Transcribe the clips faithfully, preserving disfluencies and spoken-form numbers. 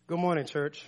Good morning, church.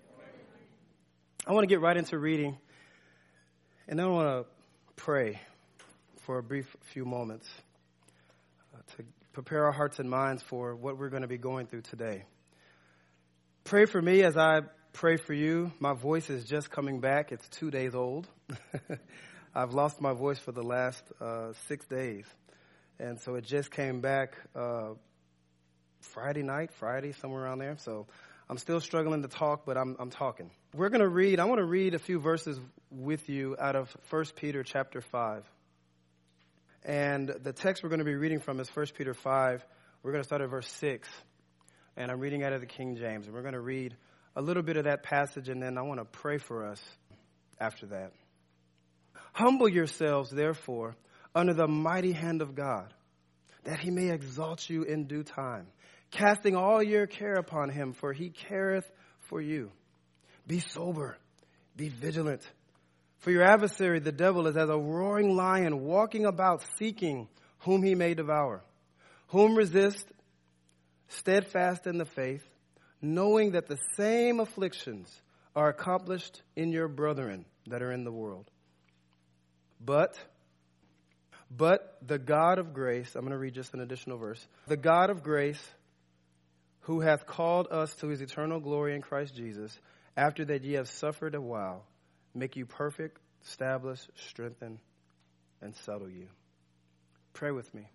I want to get right into reading, and then I want to pray for a brief few moments uh, to prepare our hearts and minds for what we're going to be going through today. Pray for me as I pray for you. My voice is just coming back. It's two days old. I've lost my voice for the last uh, six days, and so it just came back uh, Friday night, Friday, somewhere around there, so I'm still struggling to talk, but I'm I'm talking. We're going to read, I want to read a few verses with you out of First Peter chapter five. And the text we're going to be reading from is First Peter five. We're going to start at verse six. And I'm reading out of the King James. And we're going to read a little bit of that passage, and then I want to pray for us after that. Humble yourselves, therefore, under the mighty hand of God, that he may exalt you in due time, casting all your care upon him, for he careth for you. Be sober, be vigilant. For your adversary, the devil, is as a roaring lion, walking about, seeking whom he may devour. Whom resist, steadfast in the faith, knowing that the same afflictions are accomplished in your brethren that are in the world. But, but the God of grace, I'm going to read just an additional verse. The God of grace, who hath called us to his eternal glory in Christ Jesus, after that ye have suffered a while, make you perfect, establish, strengthen, and settle you. Pray with me.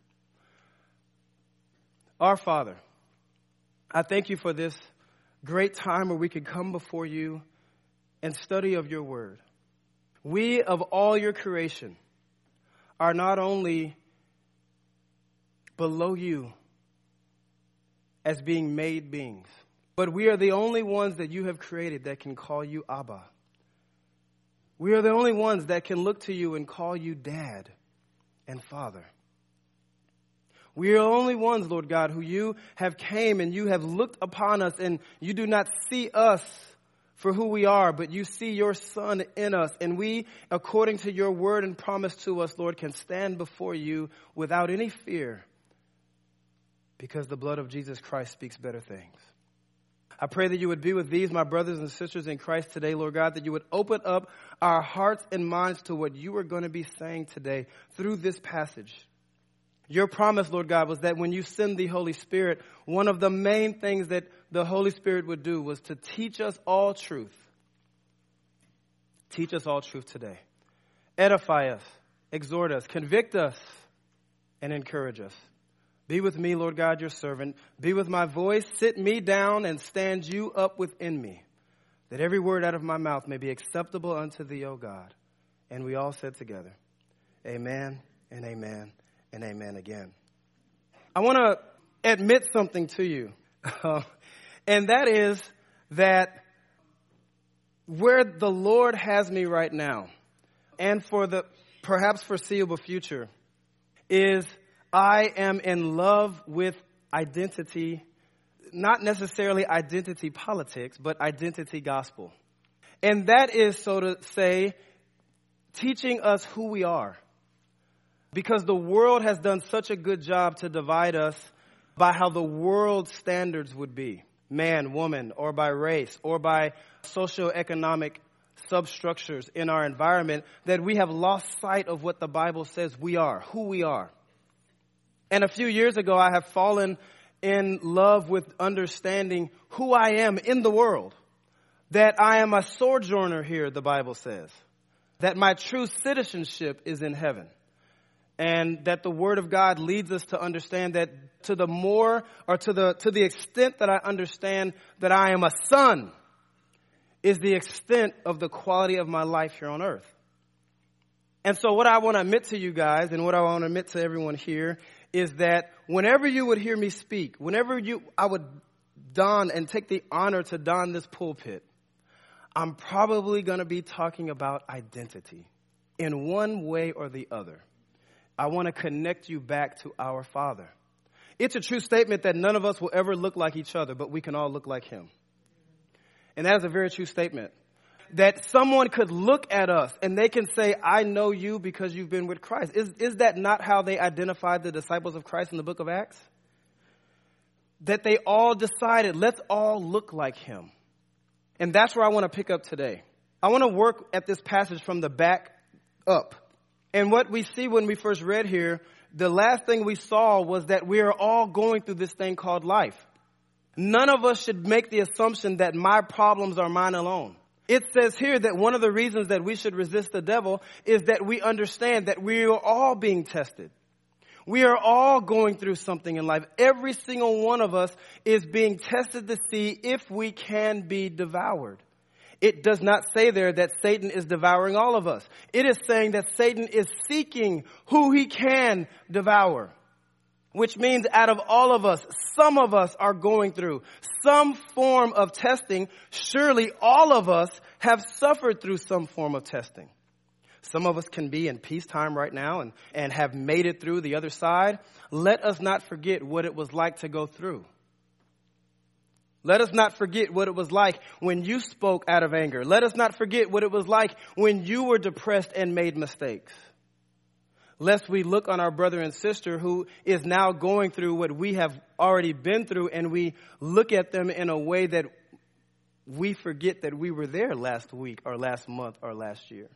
Our Father, I thank you for this great time where we can come before you and study of your word. We, of all your creation, are not only below you as being made beings, but we are the only ones that you have created that can call you Abba. We are the only ones that can look to you and call you Dad and Father. We are the only ones, Lord God, who you have came and you have looked upon us, and you do not see us for who we are, but you see your Son in us. And we, according to your word and promise to us, Lord, can stand before you without any fear, because the blood of Jesus Christ speaks better things. I pray that you would be with these, my brothers and sisters in Christ today, Lord God, that you would open up our hearts and minds to what you are going to be saying today through this passage. Your promise, Lord God, was that when you send the Holy Spirit, one of the main things that the Holy Spirit would do was to teach us all truth. Teach us all truth today. Edify us, exhort us, convict us, and encourage us. Be with me, Lord God, your servant. Be with my voice. Sit me down and stand you up within me, that every word out of my mouth may be acceptable unto thee, O God. And we all said together, amen and amen and amen again. I want to admit something to you, and that is that where the Lord has me right now, and for the perhaps foreseeable future, is I am in love with identity, not necessarily identity politics, but identity gospel. And that is, so to say, teaching us who we are. Because the world has done such a good job to divide us by how the world's standards would be. Man, woman, or by race, or by socioeconomic substructures in our environment, that we have lost sight of what the Bible says we are, who we are. And a few years ago, I have fallen in love with understanding who I am in the world. That I am a sojourner here, the Bible says. That my true citizenship is in heaven. And that the Word of God leads us to understand that to the more, or to the to the extent that I understand that I am a son, is the extent of the quality of my life here on earth. And so what I want to admit to you guys, and what I want to admit to everyone here, is that whenever you would hear me speak, whenever you I would don and take the honor to don this pulpit, I'm probably going to be talking about identity in one way or the other. I want to connect you back to our Father. It's a true statement that none of us will ever look like each other, but we can all look like him. And that is a very true statement. That someone could look at us and they can say, I know you because you've been with Christ. Is, is that not how they identified the disciples of Christ in the book of Acts? that they all decided, let's all look like him. And that's where I want to pick up today. I want to work at this passage from the back up. And what we see when we first read here, the last thing we saw was that we are all going through this thing called life. None of us should make the assumption that my problems are mine alone. It says here that one of the reasons that we should resist the devil is that we understand that we are all being tested. We are all going through something in life. Every single one of us is being tested to see if we can be devoured. It does not say there that Satan is devouring all of us. It is saying that Satan is seeking who he can devour. Which means out of all of us, some of us are going through some form of testing. Surely all of us have suffered through some form of testing. Some of us can be in peacetime right now and, and have made it through the other side. Let us not forget what it was like to go through. Let us not forget what it was like when you spoke out of anger. Let us not forget what it was like when you were depressed and made mistakes. Lest we look on our brother and sister who is now going through what we have already been through, and we look at them in a way that we forget that we were there last week or last month or last year.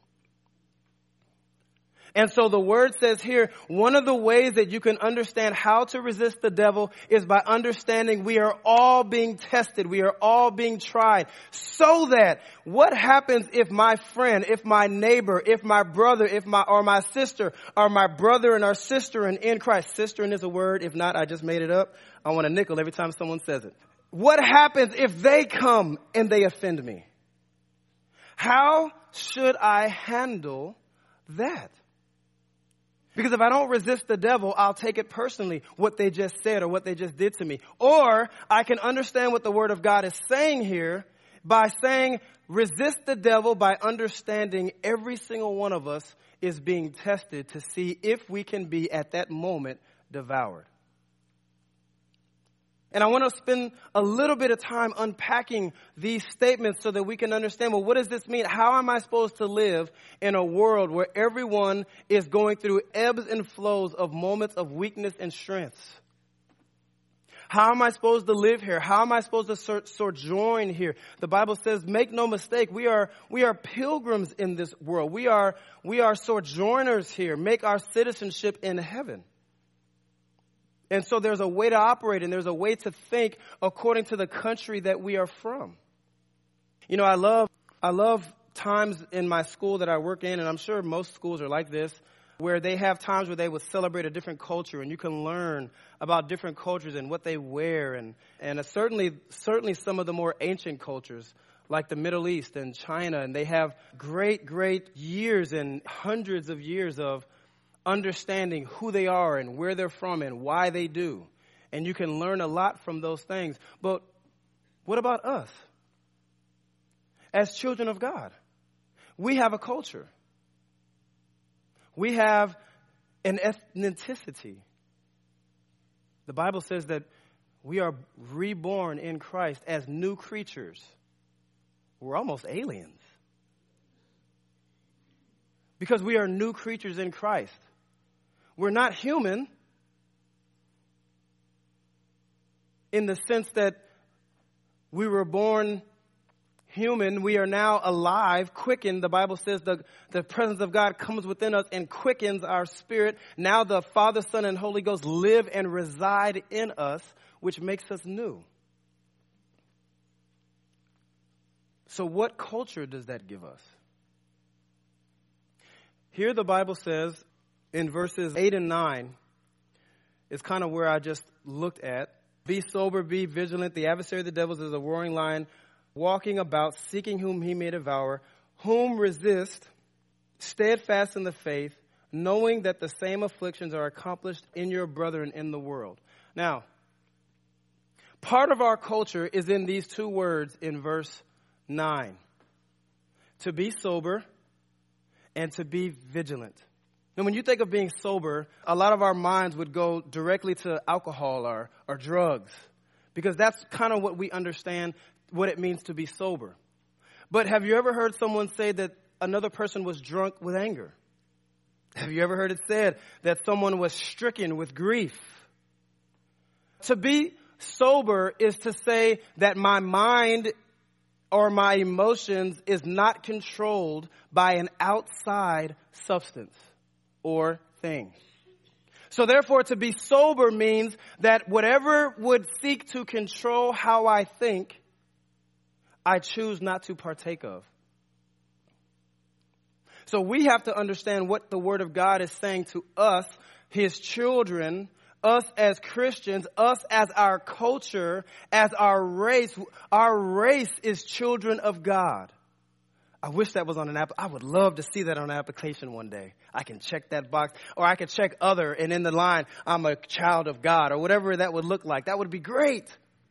And so the word says here, one of the ways that you can understand how to resist the devil is by understanding we are all being tested. We are all being tried. So that what happens if my friend, if my neighbor, if my brother, if my, or my sister, or my brother and our sister and in Christ. Sister is a word. If not, I just made it up. I want a nickel every time someone says it. What happens if they come and they offend me? How should I handle that? Because if I don't resist the devil, I'll take it personally, what they just said or what they just did to me. Or I can understand what the word of God is saying here by saying, resist the devil by understanding every single one of us is being tested to see if we can be at that moment devoured. And I want to spend a little bit of time unpacking these statements so that we can understand, well, what does this mean? How am I supposed to live in a world where everyone is going through ebbs and flows of moments of weakness and strengths? How am I supposed to live here? How am I supposed to sojourn here? The Bible says, make no mistake, we are we are pilgrims in this world. We are we are sojourners here. Make our citizenship in heaven. And so there's a way to operate and there's a way to think according to the country that we are from. You know, I love I love times in my school that I work in, and I'm sure most schools are like this, where they have times where they would celebrate a different culture and you can learn about different cultures and what they wear. And, and certainly, certainly some of the more ancient cultures like the Middle East and China, and they have great, great years and hundreds of years of understanding who they are and where they're from and why they do. And you can learn a lot from those things. But what about us? As children of God, we have a culture. We have an ethnicity. The Bible says that we are reborn in Christ as new creatures. We're almost aliens. Because we are new creatures in Christ. We're not human in the sense that we were born human. We are now alive, quickened. The Bible says the, the presence of God comes within us and quickens our spirit. Now the Father, Son, and Holy Ghost live and reside in us, which makes us new. So what culture does that give us? Here the Bible says in verses eight and nine, is kind of where I just looked at. Be sober, be vigilant. The adversary of the devil is a roaring lion, walking about, seeking whom he may devour. Whom resist, steadfast in the faith, knowing that the same afflictions are accomplished in your brethren in the world. Now, part of our culture is in these two words in verse nine. To be sober and to be vigilant. And when you think of being sober, a lot of our minds would go directly to alcohol or, or drugs, because that's kind of what we understand what it means to be sober. But have you ever heard someone say that another person was drunk with anger? Have you ever heard it said that someone was stricken with grief? To be sober is to say that my mind or my emotions is not controlled by an outside substance or thing. So therefore, to be sober means that whatever would seek to control how I think, I choose not to partake of. So we have to understand what the Word of God is saying to us, His children, us as Christians, us as our culture, as our race. Our race is children of God. I wish that was on an app. I would love to see that on an application one day. I can check that box, or I could check other, and in the line, I'm a child of God, or whatever that would look like. That would be great.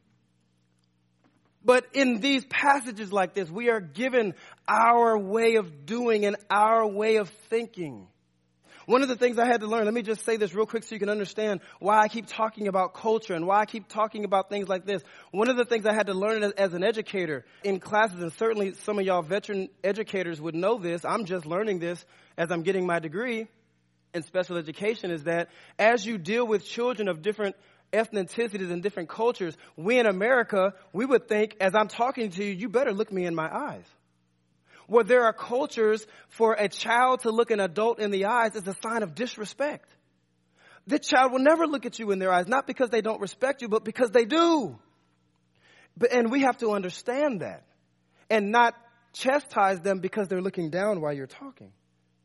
But in these passages like this, we are given our way of doing and our way of thinking. One of the things I had to learn, let me just say this real quick so you can understand why I keep talking about culture and why I keep talking about things like this. One of the things I had to learn as, as an educator in classes, and certainly some of y'all veteran educators would know this, I'm just learning this as I'm getting my degree in special education, is that as you deal with children of different ethnicities and different cultures, we in America, we would think, as I'm talking to you, you better look me in my eyes. Where there are cultures for a child to look an adult in the eyes is a sign of disrespect. The child will never look at you in their eyes, not because they don't respect you, but because they do. But, and we have to understand that and not chastise them because they're looking down while you're talking.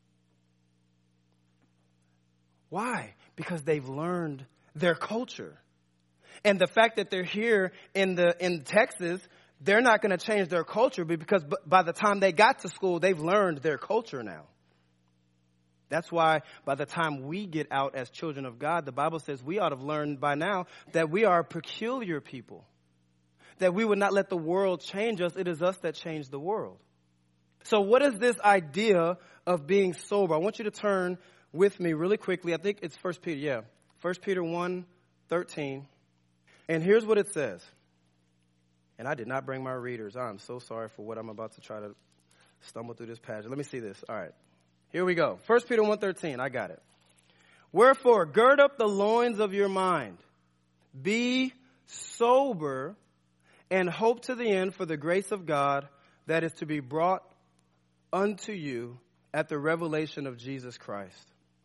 Why? Because they've learned their culture. And the fact that they're here in the in Texas, they're not going to change their culture because by the time they got to school, they've learned their culture now. That's why by the time we get out as children of God, the Bible says we ought to have learned by now that we are a peculiar people, that we would not let the world change us. It is us that change the world. So what is this idea of being sober? I want you to turn with me really quickly. I think it's First Peter, yeah. First Peter one thirteen. And here's what it says. And I did not bring my readers. I'm so sorry for what I'm about to try to stumble through this passage. Let me see this. All right. Here we go. First Peter one thirteen. I got it. Wherefore, gird up the loins of your mind. Be sober and hope to the end for the grace of God that is to be brought unto you at the revelation of Jesus Christ.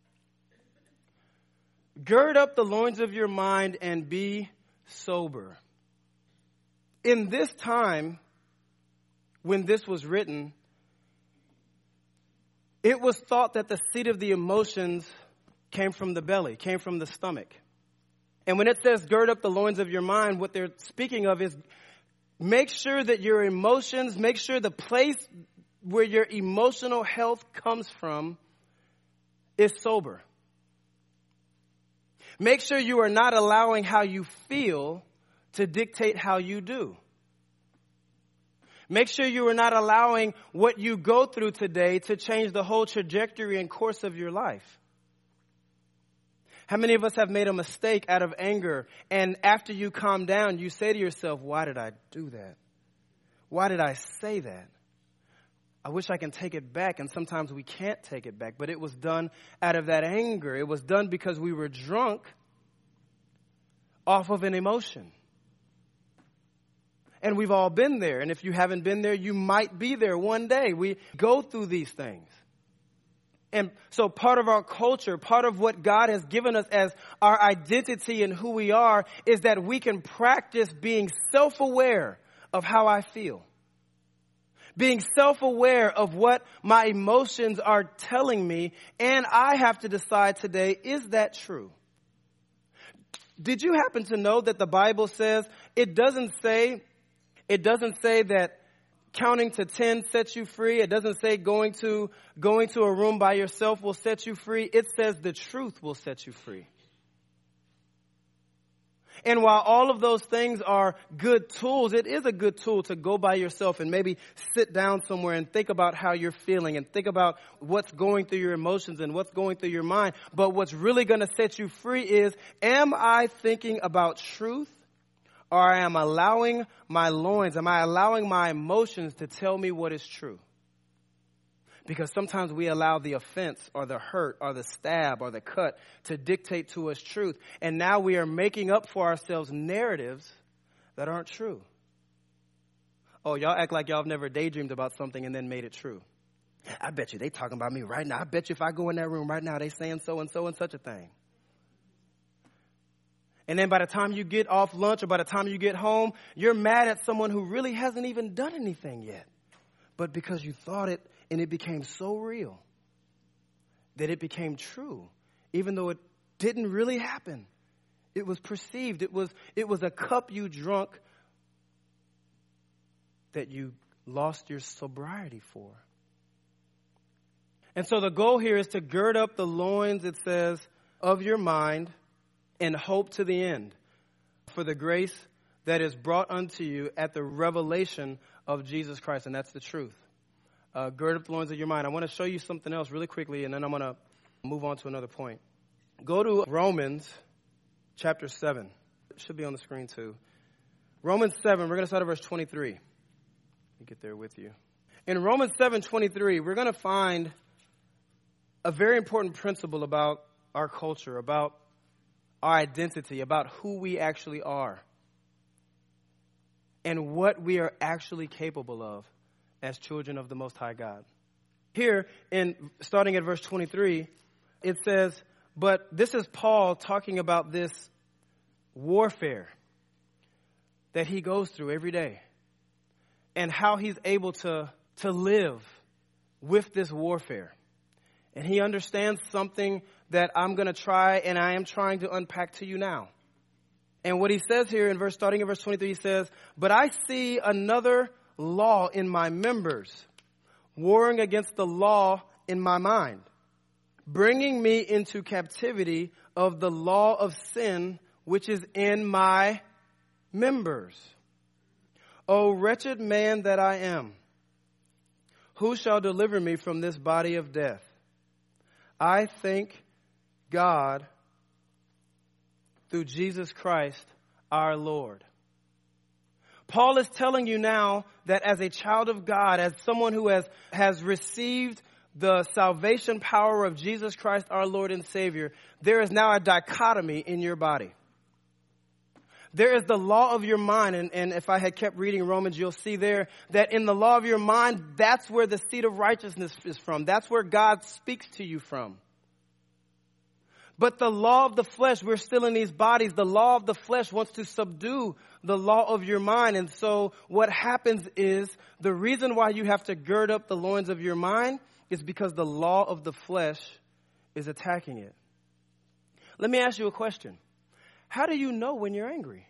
Gird up the loins of your mind and be sober. In this time, when this was written, it was thought that the seat of the emotions came from the belly, came from the stomach. And when it says gird up the loins of your mind, what they're speaking of is make sure that your emotions, make sure the place where your emotional health comes from is sober. Make sure you are not allowing how you feel to dictate how you do. Make sure you are not allowing what you go through today to change the whole trajectory and course of your life. How many of us have made a mistake out of anger, and after you calm down, you say to yourself, why did I do that? Why did I say that? I wish I can take it back, and sometimes we can't take it back, but it was done out of that anger. It was done because we were drunk off of an emotion. And we've all been there, and if you haven't been there, you might be there one day. We go through these things. And so part of our culture, part of what God has given us as our identity and who we are, is that we can practice being self-aware of how I feel. Being self-aware of what my emotions are telling me, and I have to decide today, is that true? Did you happen to know that the Bible says, it doesn't say, it doesn't say that counting to ten sets you free. It doesn't say going to, going to a room by yourself will set you free. It says the truth will set you free. And while all of those things are good tools, it is a good tool to go by yourself and maybe sit down somewhere and think about how you're feeling and think about what's going through your emotions and what's going through your mind. But what's really going to set you free is, am I thinking about truth, or am I allowing my loins, am I allowing my emotions to tell me what is true? Because sometimes we allow the offense or the hurt or the stab or the cut to dictate to us truth. And now we are making up for ourselves narratives that aren't true. Oh, y'all act like y'all have never daydreamed about something and then made it true. I bet you they talking about me right now. I bet you if I go in that room right now, they saying so and so and such a thing. And then by the time you get off lunch or by the time you get home, you're mad at someone who really hasn't even done anything yet. But because you thought it and it became so real that it became true, even though it didn't really happen. It was perceived. It was, it was a cup you drunk that you lost your sobriety for. And so the goal here is to gird up the loins, it says, of your mind and hope to the end for the grace that is brought unto you at the revelation of Jesus Christ. And that's the truth. Uh, gird up the loins of your mind. I want to show you something else really quickly, and then I'm going to move on to another point. Go to Romans chapter seven. It should be on the screen too. Romans seven, we're going to start at verse twenty-three. Let me get there with you. In Romans seven twenty-three, we're going to find a very important principle about our culture, about our identity, about who we actually are, and what we are actually capable of as children of the Most High God. Here, in starting at verse twenty-three, it says, but this is Paul talking about this warfare that he goes through every day and how he's able to, to live with this warfare. And he understands something that I'm going to try and I am trying to unpack to you now. And what he says here in verse, starting in verse twenty-three, he says, but I see another law in my members, warring against the law in my mind, bringing me into captivity of the law of sin, which is in my members. O wretched man that I am, who shall deliver me from this body of death? I thank God through Jesus Christ our Lord. Paul is telling you now that as a child of God, as someone who has, has received the salvation power of Jesus Christ our Lord and Savior, there is now a dichotomy in your body. There is the law of your mind, and, and if I had kept reading Romans, you'll see there that in the law of your mind, that's where the seed of righteousness is from. That's where God speaks to you from. But the law of the flesh, we're still in these bodies. The law of the flesh wants to subdue the law of your mind. And so what happens is the reason why you have to gird up the loins of your mind is because the law of the flesh is attacking it. Let me ask you a question. How do you know when you're angry?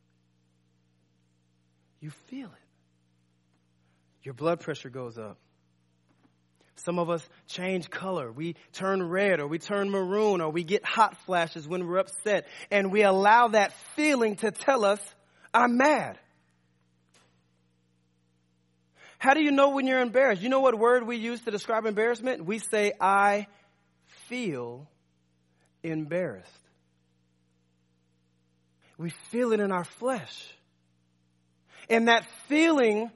You feel it. Your blood pressure goes up. Some of us change color. We turn red or we turn maroon or we get hot flashes when we're upset. And we allow that feeling to tell us, I'm mad. How do you know when you're embarrassed? You know what word we use to describe embarrassment? We say, I feel embarrassed. We feel it in our flesh. And that feeling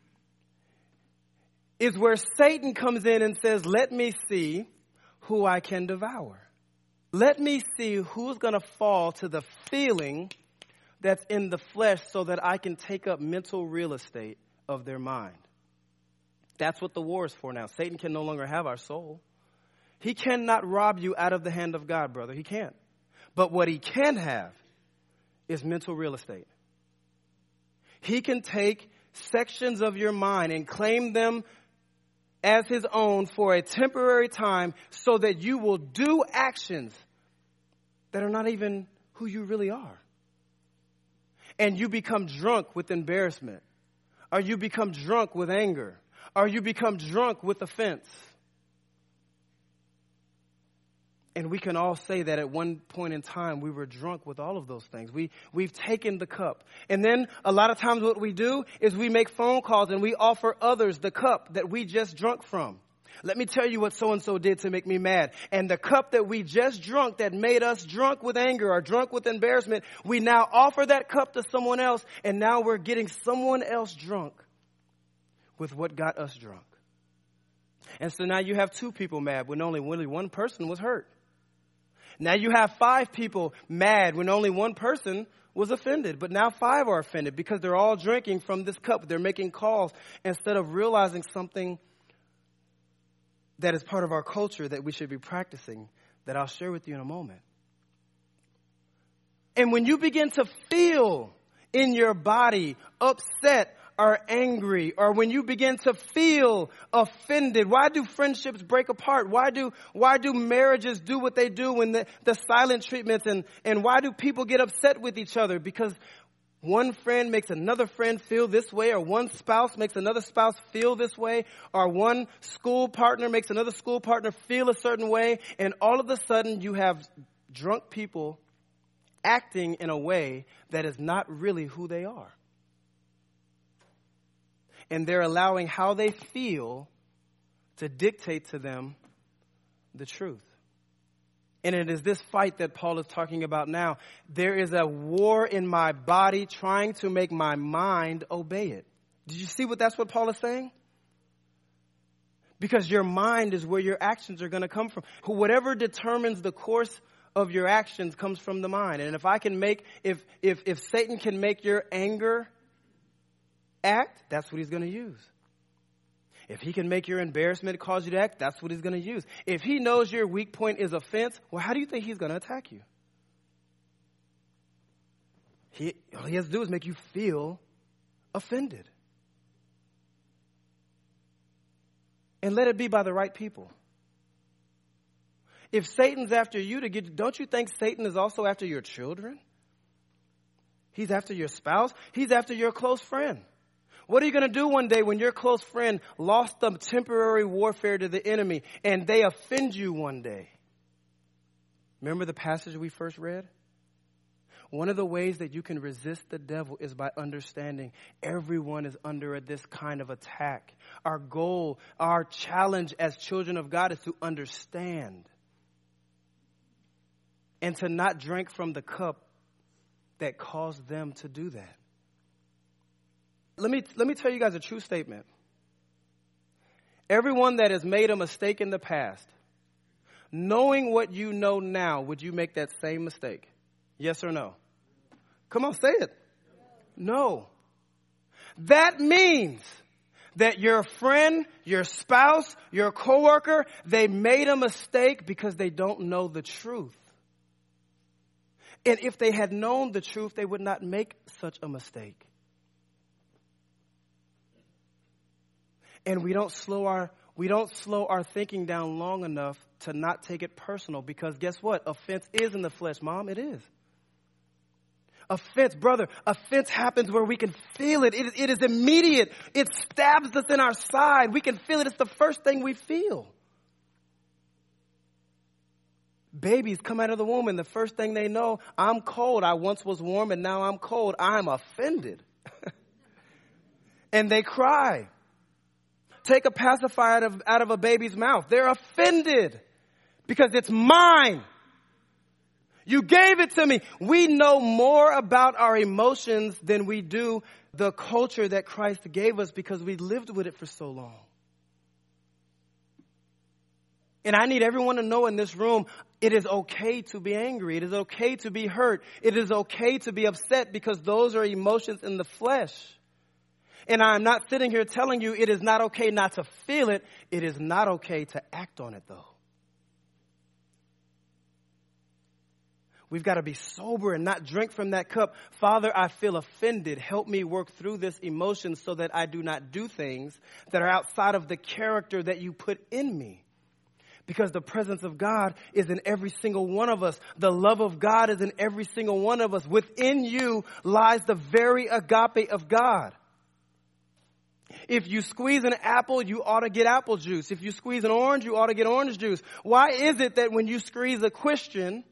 is where Satan comes in and says, let me see who I can devour. Let me see who's going to fall to the feeling that's in the flesh so that I can take up mental real estate of their mind. That's what the war is for now. Satan can no longer have our soul. He cannot rob you out of the hand of God, brother. He can't. But what he can have is mental real estate. He can take sections of your mind and claim them as his own for a temporary time so that you will do actions that are not even who you really are. And you become drunk with embarrassment. Or you become drunk with anger. Or you become drunk with offense. And we can all say that at one point in time we were drunk with all of those things. We, we've taken the cup. And then a lot of times what we do is we make phone calls and we offer others the cup that we just drunk from. Let me tell you what so-and-so did to make me mad. And the cup that we just drunk that made us drunk with anger or drunk with embarrassment, we now offer that cup to someone else. And now we're getting someone else drunk with what got us drunk. And so now you have two people mad when only only one person was hurt. Now you have five people mad when only one person was offended. But now five are offended because they're all drinking from this cup. They're making calls instead of realizing something that is part of our culture that we should be practicing, that I'll share with you in a moment. And when you begin to feel in your body upset or angry, or when you begin to feel offended, why do friendships break apart? Why do why do marriages do what they do when the, the silent treatments, and, and why do people get upset with each other? Because one friend makes another friend feel this way, or one spouse makes another spouse feel this way, or one school partner makes another school partner feel a certain way, and all of a sudden you have drunk people acting in a way that is not really who they are. And they're allowing how they feel to dictate to them the truth. And it is this fight that Paul is talking about now. There is a war in my body trying to make my mind obey it. Did you see what that's what Paul is saying? Because your mind is where your actions are going to come from. Whatever determines the course of your actions comes from the mind. And if I can make, if if if Satan can make your anger act, that's what he's going to use. If he can make your embarrassment cause you to act, that's what he's going to use. If he knows your weak point is offense, well, how do you think he's going to attack you? He, all he has to do is make you feel offended. And let it be by the right people. If Satan's after you to get, don't you think Satan is also after your children? He's after your spouse. He's after your close friend. What are you going to do one day when your close friend lost the temporary warfare to the enemy and they offend you one day? Remember the passage we first read? One of the ways that you can resist the devil is by understanding everyone is under this kind of attack. Our goal, our challenge as children of God is to understand and to not drink from the cup that caused them to do that. Let me, let me tell you guys a true statement. Everyone that has made a mistake in the past, knowing what you know now, would you make that same mistake? Yes or no? Come on, say it. No. That means that your friend, your spouse, your coworker, they made a mistake because they don't know the truth. And if they had known the truth, they would not make such a mistake. And we don't slow our we don't slow our thinking down long enough to not take it personal, because guess what? Offense is in the flesh, Mom. It is. Offense, brother, offense happens where we can feel it. It is, it is immediate. It stabs us in our side. We can feel it. It's the first thing we feel. Babies come out of the womb and the first thing they know, I'm cold. I once was warm and now I'm cold. I'm offended. And they cry. Take a pacifier out of, out of a baby's mouth. They're offended because it's mine. You gave it to me. We know more about our emotions than we do the culture that Christ gave us because we lived with it for so long. And I need everyone to know in this room, it is okay to be angry. It is okay to be hurt. It is okay to be upset because those are emotions in the flesh. And I'm not sitting here telling you it is not okay not to feel it. It is not okay to act on it, though. We've got to be sober and not drink from that cup. Father, I feel offended. Help me work through this emotion so that I do not do things that are outside of the character that you put in me. Because the presence of God is in every single one of us. The love of God is in every single one of us. Within you lies the very agape of God. If you squeeze an apple, you ought to get apple juice. If you squeeze an orange, you ought to get orange juice. Why is it that when you squeeze a Christian,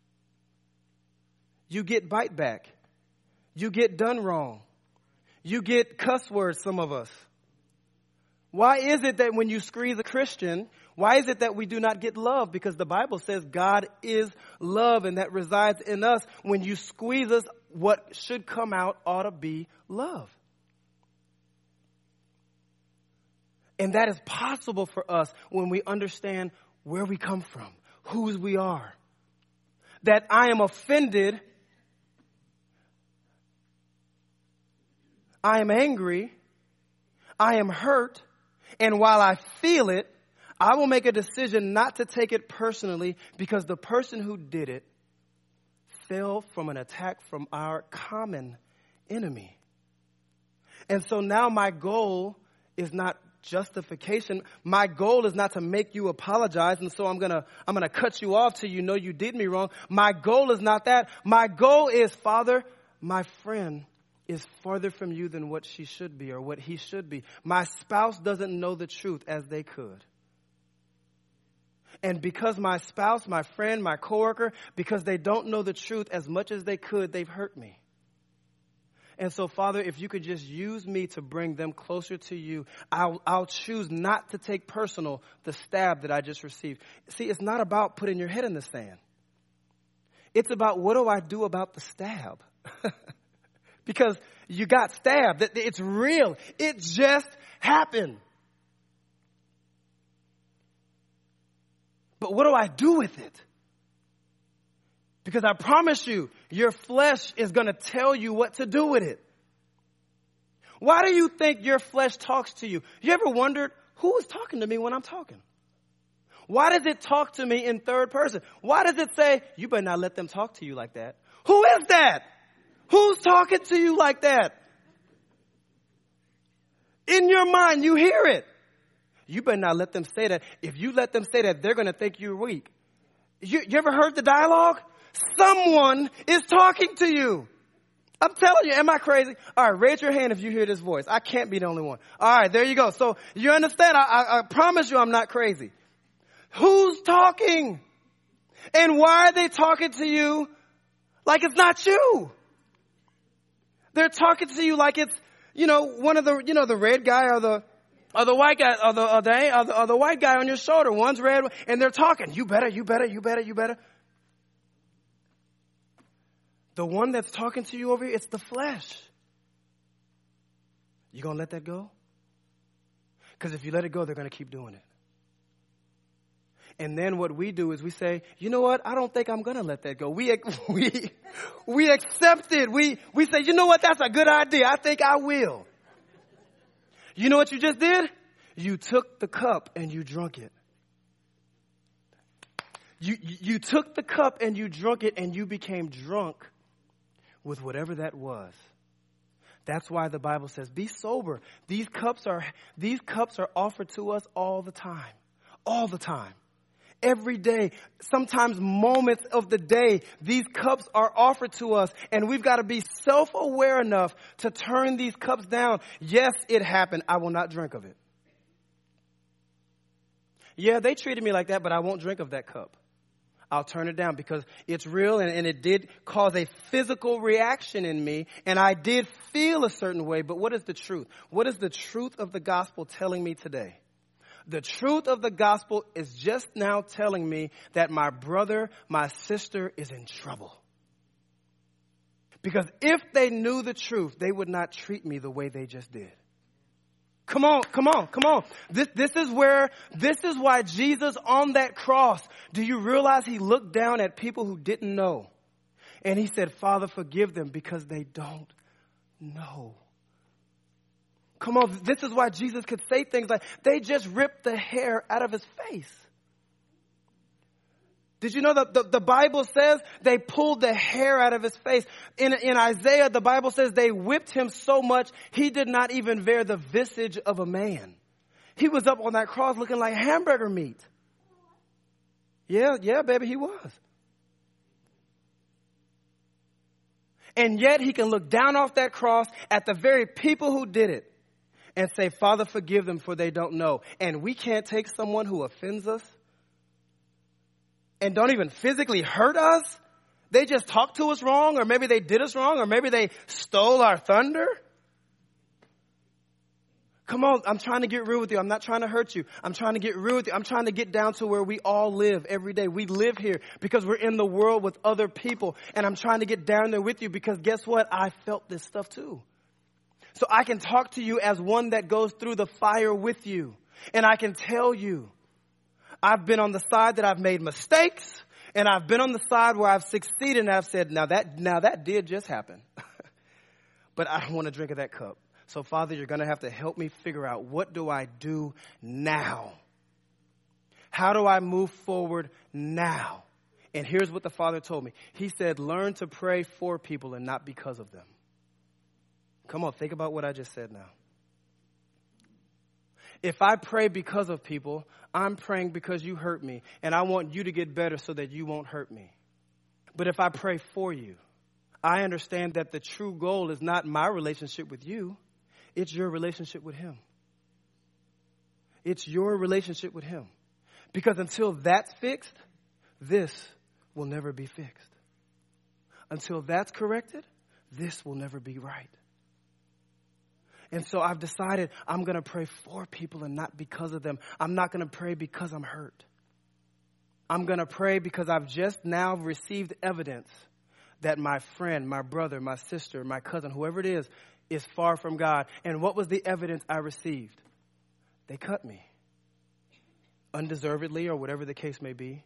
you get bite back? You get done wrong. You get cuss words, some of us. Why is it that when you squeeze a Christian, why is it that we do not get love? Because the Bible says God is love and that resides in us. When you squeeze us, what should come out ought to be love. And that is possible for us when we understand where we come from, whose we are. That I am offended, I am angry, I am hurt, and while I feel it, I will make a decision not to take it personally because the person who did it fell from an attack from our common enemy. And so now my goal is not justification. My goal is not to make you apologize, and so I'm gonna I'm gonna cut you off till you know you did me wrong. My goal is not that. My goal is, Father, my friend is farther from you than what she should be or what he should be. My spouse doesn't know the truth as they could. And because my spouse, my friend, my coworker, because they don't know the truth as much as they could, they've hurt me. And so, Father, if you could just use me to bring them closer to you, I'll, I'll choose not to take personal the stab that I just received. See, it's not about putting your head in the sand. It's about what do I do about the stab? Because you got stabbed. It's real. It just happened. But what do I do with it? Because I promise you, your flesh is going to tell you what to do with it. Why do you think your flesh talks to you? You ever wondered, who is talking to me when I'm talking? Why does it talk to me in third person? Why does it say, you better not let them talk to you like that? Who is that? Who's talking to you like that? In your mind, you hear it. You better not let them say that. If you let them say that, they're going to think you're weak. You, you ever heard the dialogue? Someone is talking to you. I'm telling you, am I crazy? All right, raise your hand if you hear this voice. I can't be the only one. All right, there you go. So you understand, I, I, I promise you I'm not crazy. Who's talking? And why are they talking to you like it's not you? They're talking to you like it's, you know, one of the, you know, the red guy or the, or the white guy, or the, or the, or the, or the white guy on your shoulder. One's red, and they're talking. You better, you better, you better, you better. The one that's talking to you over here, it's the flesh. You gonna let that go? Because if you let it go, they're gonna keep doing it. And then what we do is we say, you know what? I don't think I'm going to let that go. We, we, we accept it. We, we say, you know what? That's a good idea. I think I will. You know what you just did? You took the cup and you drunk it. You, you took the cup and you drunk it and you became drunk with whatever that was. That's why the Bible says, be sober. These cups are, these cups are offered to us all the time. All the time. Every day, sometimes moments of the day, these cups are offered to us, and we've got to be self-aware enough to turn these cups down. Yes, it happened. I will not drink of it. Yeah, they treated me like that, but I won't drink of that cup. I'll turn it down because it's real, and, and it did cause a physical reaction in me, and I did feel a certain way. But what is the truth? What is the truth of the gospel telling me today? The truth of the gospel is just now telling me that my brother, my sister is in trouble. Because if they knew the truth, they would not treat me the way they just did. Come on, come on, come on. This, this is where, this is why Jesus on that cross, do you realize he looked down at people who didn't know? And he said, Father, forgive them because they don't know. Come on, this is why Jesus could say things like, they just ripped the hair out of his face. Did you know that the, the Bible says they pulled the hair out of his face? In, in Isaiah, the Bible says they whipped him so much, he did not even bear the visage of a man. He was up on that cross looking like hamburger meat. Yeah, yeah, baby, he was. And yet he can look down off that cross at the very people who did it and say, Father, forgive them for they don't know. And we can't take someone who offends us and don't even physically hurt us. They just talked to us wrong, or maybe they did us wrong, or maybe they stole our thunder. Come on, I'm trying to get real with you. I'm not trying to hurt you. I'm trying to get real with you. I'm trying to get down to where we all live every day. We live here because we're in the world with other people. And I'm trying to get down there with you because guess what? I felt this stuff too. So I can talk to you as one that goes through the fire with you. And I can tell you, I've been on the side that I've made mistakes, and I've been on the side where I've succeeded, and I've said, now that, now that did just happen. But I don't want to drink of that cup. So, Father, you're going to have to help me figure out, what do I do now? How do I move forward now? And here's what the Father told me. He said, learn to pray for people and not because of them. Come on, think about what I just said now. If I pray because of people, I'm praying because you hurt me, and I want you to get better so that you won't hurt me. But if I pray for you, I understand that the true goal is not my relationship with you. It's your relationship with him. It's your relationship with him. Because until that's fixed, this will never be fixed. Until that's corrected, this will never be right. And so I've decided I'm going to pray for people and not because of them. I'm not going to pray because I'm hurt. I'm going to pray because I've just now received evidence that my friend, my brother, my sister, my cousin, whoever it is, is far from God. And what was the evidence I received? They cut me. Undeservedly, or whatever the case may be.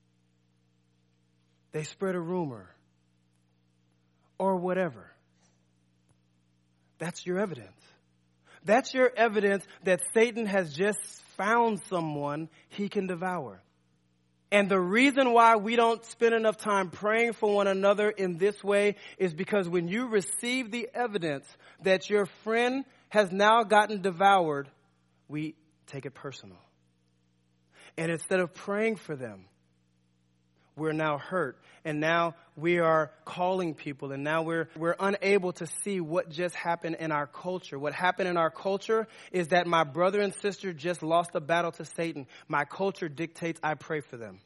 They spread a rumor. Or whatever. That's your evidence. That's your evidence that Satan has just found someone he can devour. And the reason why we don't spend enough time praying for one another in this way is because when you receive the evidence that your friend has now gotten devoured, we take it personal. And instead of praying for them, we're now hurt. And now we are calling people, and now we're we're unable to see what just happened in our culture. What happened in our culture is that my brother and sister just lost a battle to Satan. My culture dictates I pray for them.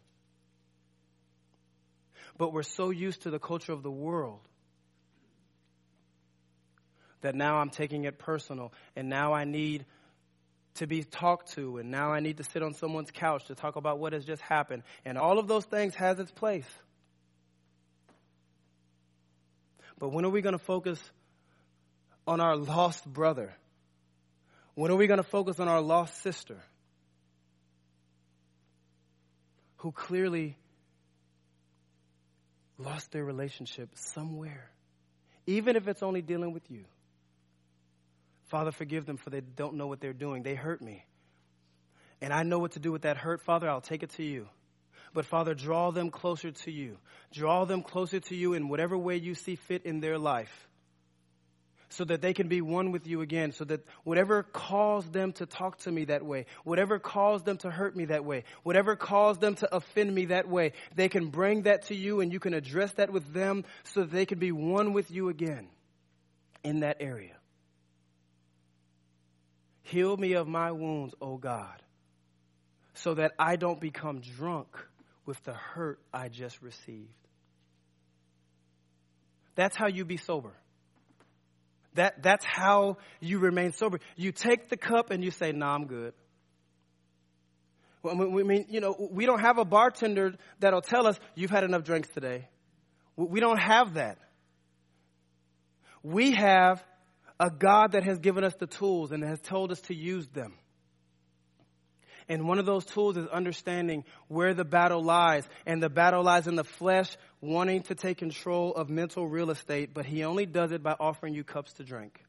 But we're so used to the culture of the world that now I'm taking it personal, and now I need to be talked to, and now I need to sit on someone's couch to talk about what has just happened. And all of those things has its place. But when are we going to focus on our lost brother? When are we going to focus on our lost sister? Who clearly lost their relationship somewhere. Even if it's only dealing with you. Father, forgive them, for they don't know what they're doing. They hurt me. And I know what to do with that hurt, Father. I'll take it to you. But, Father, draw them closer to you. Draw them closer to you in whatever way you see fit in their life. So that they can be one with you again. So that whatever caused them to talk to me that way, whatever caused them to hurt me that way, whatever caused them to offend me that way, they can bring that to you and you can address that with them so that they can be one with you again in that area. Heal me of my wounds, O God, so that I don't become drunk with the hurt I just received. That's how you be sober. That, that's how you remain sober. You take the cup and you say, nah, I'm good. Well, we mean, you know, we don't have a bartender that'll tell us you've had enough drinks today. We don't have that. We have a God that has given us the tools and has told us to use them. And one of those tools is understanding where the battle lies. And the battle lies in the flesh, wanting to take control of mental real estate, but he only does it by offering you cups to drink.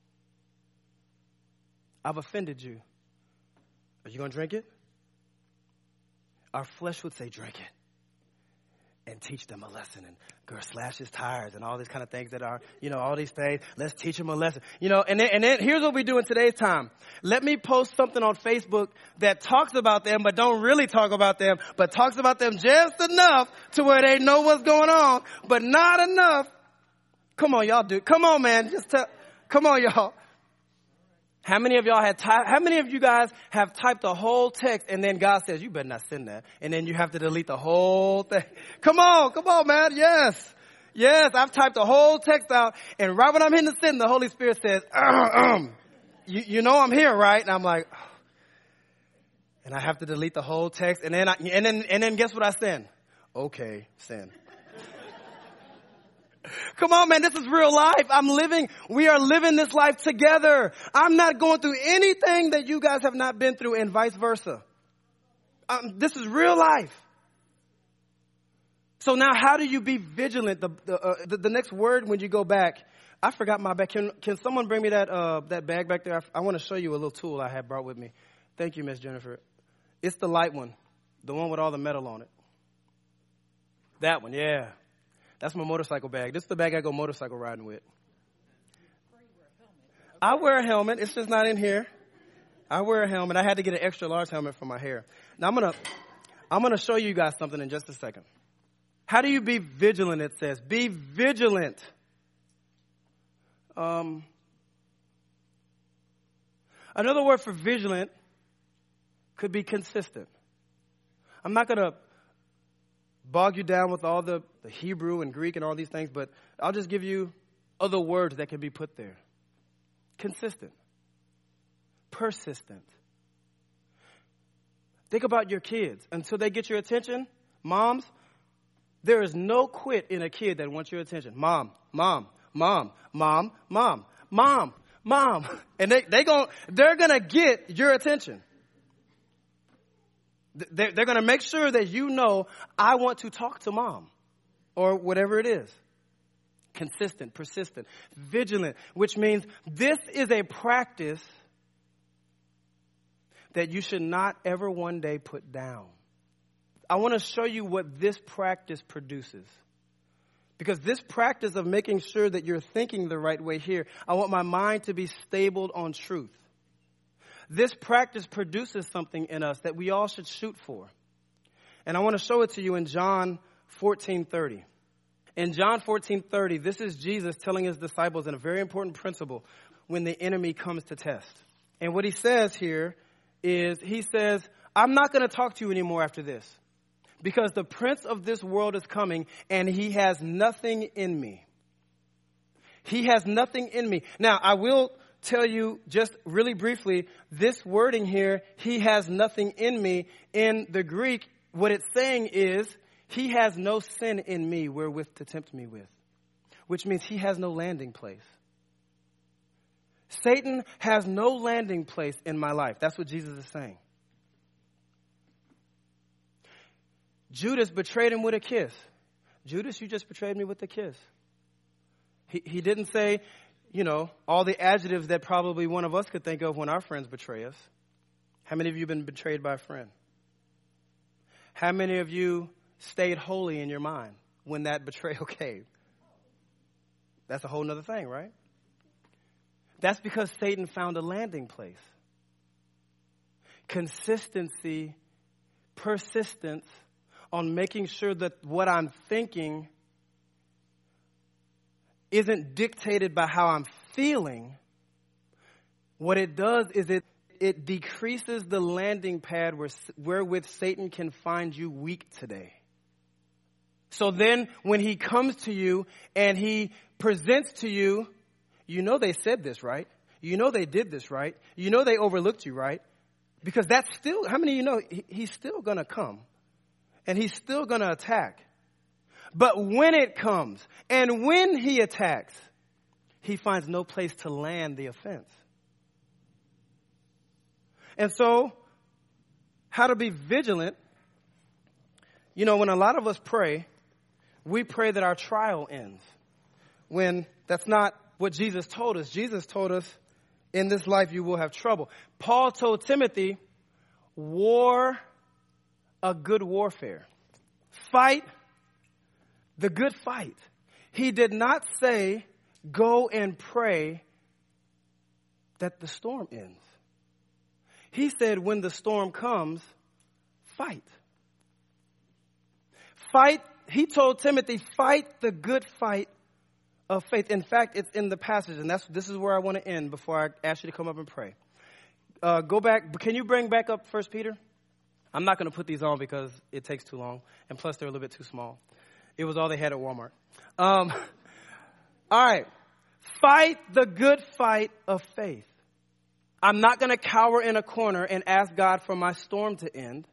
I've offended you. Are you going to drink it? Our flesh would say, drink it. And teach them a lesson, and girl, slash his tires, and all these kind of things that are, you know, all these things. Let's teach them a lesson, you know. And then, and then here's what we do in today's time. Let me post something on Facebook that talks about them, but don't really talk about them, but talks about them just enough to where they know what's going on, but not enough. Come on, y'all, do. Come on, man. Just tell. Come on, y'all. How many of y'all had typed, how many of you guys have typed a whole text and then God says, you better not send that. And then you have to delete the whole thing. Come on, come on, man. Yes. Yes, I've typed a whole text out, and right when I'm hitting the send, the Holy Spirit says, um, you, you know I'm here, right? And I'm like, oh. And I have to delete the whole text, and then I, and then and then guess what I send? Okay, send. Come on, man. This is real life. I'm living. We are living this life together. I'm not going through anything that you guys have not been through and vice versa. Um, this is real life. So now how do you be vigilant? The, the, uh, the, the next word when you go back, I forgot my bag. Can, can someone bring me that, uh, that bag back there? I, I want to show you a little tool I had brought with me. Thank you, Miss Jennifer. It's the light one. The one with all the metal on it. That one, yeah. That's my motorcycle bag. This is the bag I go motorcycle riding with. I wear a helmet. It's just not in here. I wear a helmet. I had to get an extra large helmet for my hair. Now I'm gonna, I'm gonna show you guys something in just a second. How do you be vigilant? It says, be vigilant. Um, another word for vigilant could be consistent. I'm not gonna bog you down with all the, the Hebrew and Greek and all these things, but I'll just give you other words that can be put there. Consistent. Persistent. Think about your kids. Until they get your attention, moms, there is no quit in a kid that wants your attention. Mom, mom, mom, mom, mom, mom, mom. And they, they gon' they're going to get your attention. They're, they're going to make sure that you know, I want to talk to mom or whatever it is. Consistent, persistent, vigilant, which means this is a practice that you should not ever one day put down. I want to show you what this practice produces. Because this practice of making sure that you're thinking the right way here, I want my mind to be stable on truth. This practice produces something in us that we all should shoot for. And I want to show it to you in John fourteen thirty. In John fourteen thirty, this is Jesus telling his disciples in a very important principle when the enemy comes to test. And what he says here is, he says, I'm not going to talk to you anymore after this, because the prince of this world is coming and he has nothing in me. He has nothing in me. Now, I will tell you just really briefly, this wording here, he has nothing in me, in the Greek, what it's saying is, he has no sin in me wherewith to tempt me with, which means he has no landing place. Satan has no landing place in my life. That's what Jesus is saying. Judas betrayed him with a kiss. Judas, you just betrayed me with a kiss. He, he didn't say, you know, all the adjectives that probably one of us could think of when our friends betray us. How many of you have been betrayed by a friend? How many of you stayed holy in your mind when that betrayal came? That's a whole nother thing, right? That's because Satan found a landing place. Consistency, persistence on making sure that what I'm thinking isn't dictated by how I'm feeling. What it does is it, it decreases the landing pad where, wherewith Satan can find you weak today. So then when he comes to you and he presents to you, you know they said this, right? You know they did this, right? You know they overlooked you, right? Because that's still, how many of you know he, he's still going to come and he's still going to attack. But when it comes and when he attacks, he finds no place to land the offense. And so, how to be vigilant, you know, when a lot of us pray, we pray that our trial ends. When that's not what Jesus told us. Jesus told us, in this life you will have trouble. Paul told Timothy, war a good warfare. Fight the good fight. He did not say, go and pray that the storm ends. He said, when the storm comes, fight. Fight. He told Timothy, fight the good fight of faith. In fact, it's in the passage, and that's this is where I want to end before I ask you to come up and pray. Uh, go back. Can you bring back up First Peter? I'm not going to put these on because it takes too long, and plus they're a little bit too small. It was all they had at Walmart. Um, all right. Fight the good fight of faith. I'm not going to cower in a corner and ask God for my storm to end,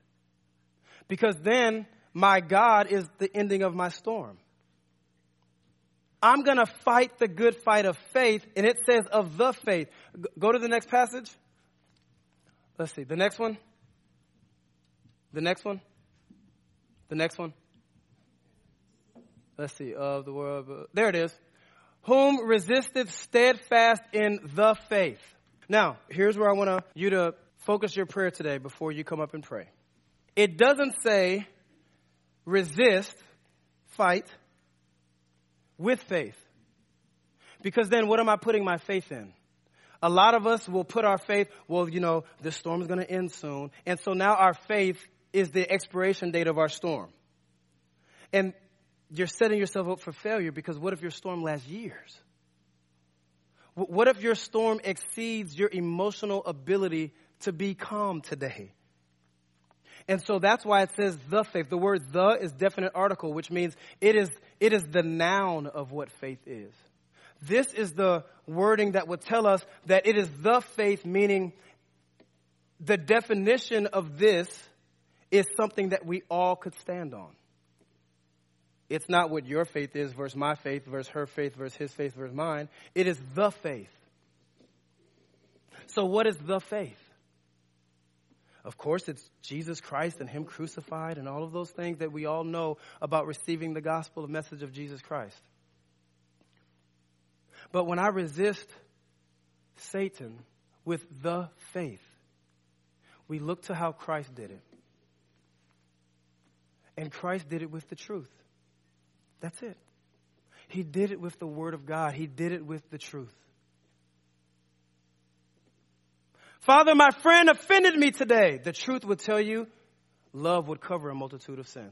because then my God is the ending of my storm. I'm going to fight the good fight of faith. And it says of the faith. Go to the next passage. Let's see. The next one. The next one. The next one. Let's see. Of the world. There it is. Whom resisteth steadfast in the faith. Now, here's where I want to, you to focus your prayer today before you come up and pray. It doesn't say resist, fight with faith. Because then what am I putting my faith in? A lot of us will put our faith, well, you know, the storm is going to end soon. And so now our faith is the expiration date of our storm. And you're setting yourself up for failure, because what if your storm lasts years? What if your storm exceeds your emotional ability to be calm today? And so that's why it says the faith. The word the is definite article, which means it is it is the noun of what faith is. This is the wording that would tell us that it is the faith, meaning the definition of this is something that we all could stand on. It's not what your faith is versus my faith versus her faith versus his faith versus mine. It is the faith. So what is the faith? Of course, it's Jesus Christ and him crucified and all of those things that we all know about receiving the gospel, the message of Jesus Christ. But when I resist Satan with the faith, we look to how Christ did it. And Christ did it with the truth. That's it. He did it with the word of God. He did it with the truth. Father, my friend offended me today. The truth would tell you love would cover a multitude of sins.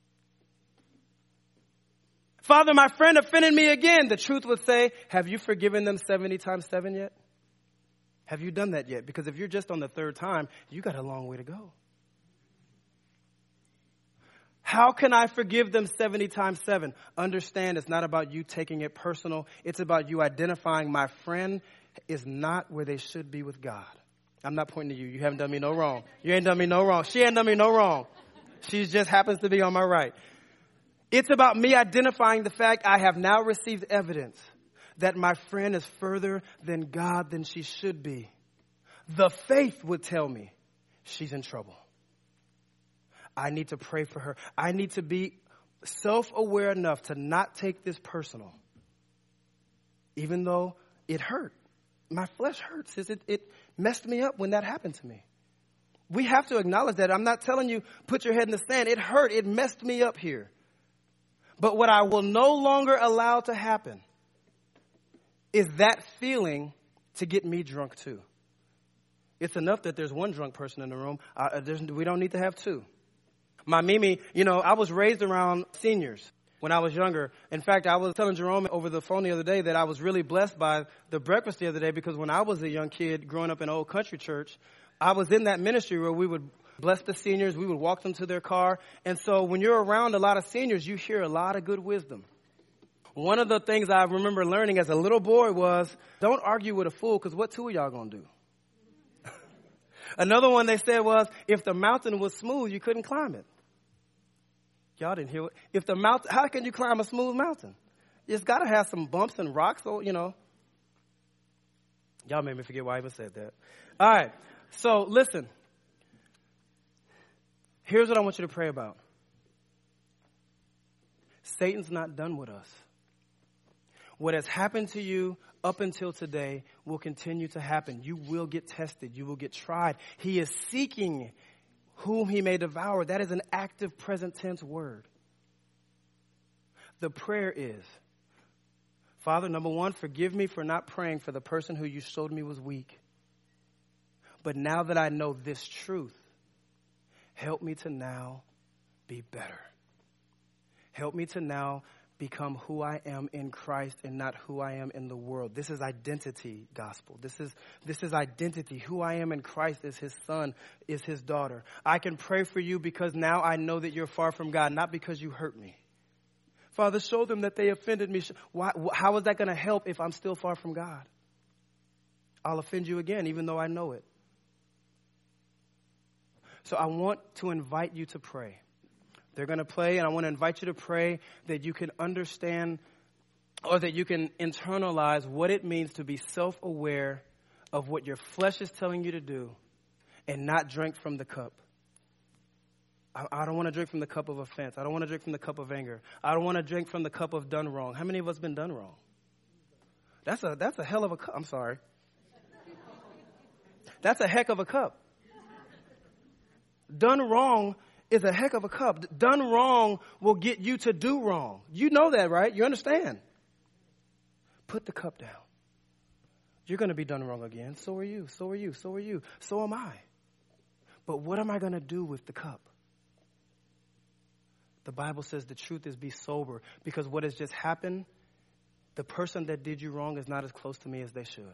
Father, my friend offended me again. The truth would say, have you forgiven them seventy times seven yet? Have you done that yet? Because if you're just on the third time, you got a long way to go. How can I forgive them seventy times seven? Understand, it's not about you taking it personal. It's about you identifying my friend is not where they should be with God. I'm not pointing to you. You haven't done me no wrong. You ain't done me no wrong. She ain't done me no wrong. She just happens to be on my right. It's about me identifying the fact I have now received evidence that my friend is further than God than she should be. The faith would tell me she's in trouble. I need to pray for her. I need to be self-aware enough to not take this personal. Even though it hurt. My flesh hurts. It, it messed me up when that happened to me. We have to acknowledge that. I'm not telling you, put your head in the sand. It hurt. It messed me up here. But what I will no longer allow to happen is that feeling to get me drunk too. It's enough that there's one drunk person in the room. Uh, we don't need to have two. My Mimi, you know, I was raised around seniors when I was younger. In fact, I was telling Jerome over the phone the other day that I was really blessed by the breakfast the other day, because when I was a young kid growing up in Old Country Church, I was in that ministry where we would bless the seniors. We would walk them to their car. And so when you're around a lot of seniors, you hear a lot of good wisdom. One of the things I remember learning as a little boy was, don't argue with a fool, because what two of y'all going to do? Another one they said was, if the mountain was smooth, you couldn't climb it. Y'all didn't hear it. If the mountain, how can you climb a smooth mountain? It's got to have some bumps and rocks, so, you know. Y'all made me forget why I even said that. All right. So listen. Here's what I want you to pray about. Satan's not done with us. What has happened to you up until today will continue to happen. You will get tested. You will get tried. He is seeking whom he may devour. That is an active present tense word. The prayer is, Father, number one, forgive me for not praying for the person who you showed me was weak. But now that I know this truth, help me to now be better. Help me to now become who I am in Christ and not who I am in the world. This is identity gospel. This is this is identity. Who I am in Christ is his son, is his daughter. I can pray for you because now I know that you're far from God, not because you hurt me. Father, show them that they offended me. Why, how is that going to help if I'm still far from God? I'll offend you again, even though I know it. So I want to invite you to pray. They're going to play, and I want to invite you to pray that you can understand or that you can internalize what it means to be self-aware of what your flesh is telling you to do and not drink from the cup. I, I don't want to drink from the cup of offense. I don't want to drink from the cup of anger. I don't want to drink from the cup of done wrong. How many of us been done wrong? That's a, that's a hell of a cup. I'm sorry. That's a heck of a cup. Done wrong is a heck of a cup. Done wrong will get you to do wrong. You know that, right? You understand. Put the cup down. You're going to be done wrong again. So are you. So are you. So are you. So am I. But what am I going to do with the cup? The Bible says the truth is be sober, because what has just happened, the person that did you wrong is not as close to me as they should.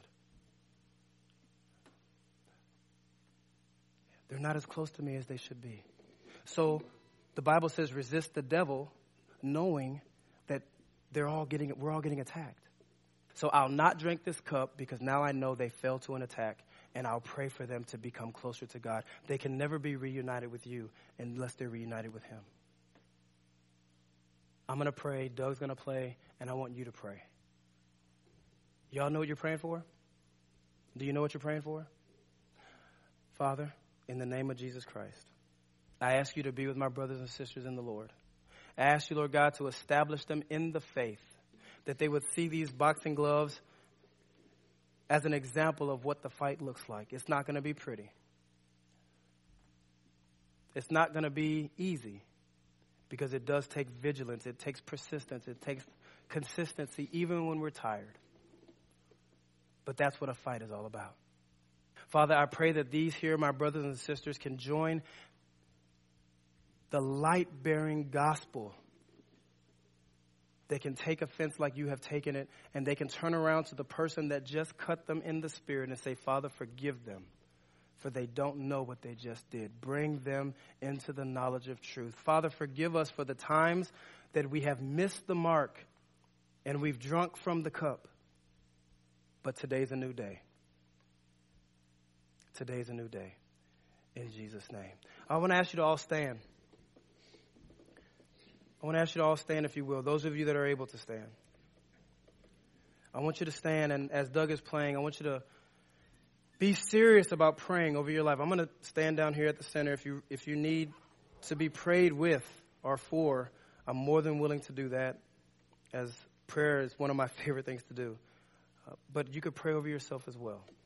They're not as close to me as they should be. So the Bible says resist the devil, knowing that they're all getting we're all getting attacked. So I'll not drink this cup because now I know they fell to an attack, and I'll pray for them to become closer to God. They can never be reunited with you unless they're reunited with him. I'm going to pray, Doug's going to play, and I want you to pray. Y'all know what you're praying for? Do you know what you're praying for? Father, in the name of Jesus Christ, I ask you to be with my brothers and sisters in the Lord. I ask you, Lord God, to establish them in the faith, that they would see these boxing gloves as an example of what the fight looks like. It's not going to be pretty. It's not going to be easy, because it does take vigilance. It takes persistence. It takes consistency, even when we're tired. But that's what a fight is all about. Father, I pray that these here, my brothers and sisters, can join the light-bearing gospel. They can take offense like you have taken it, and they can turn around to the person that just cut them in the spirit and say, Father, forgive them, for they don't know what they just did. Bring them into the knowledge of truth. Father, forgive us for the times that we have missed the mark and we've drunk from the cup. But today's a new day. Today's a new day. In Jesus' name. I want to ask you to all stand. I want to ask you to all stand, if you will, those of you that are able to stand. I want you to stand, and as Doug is playing, I want you to be serious about praying over your life. I'm going to stand down here at the center. If you if you need to be prayed with or for, I'm more than willing to do that, as prayer is one of my favorite things to do. Uh, but you could pray over yourself as well.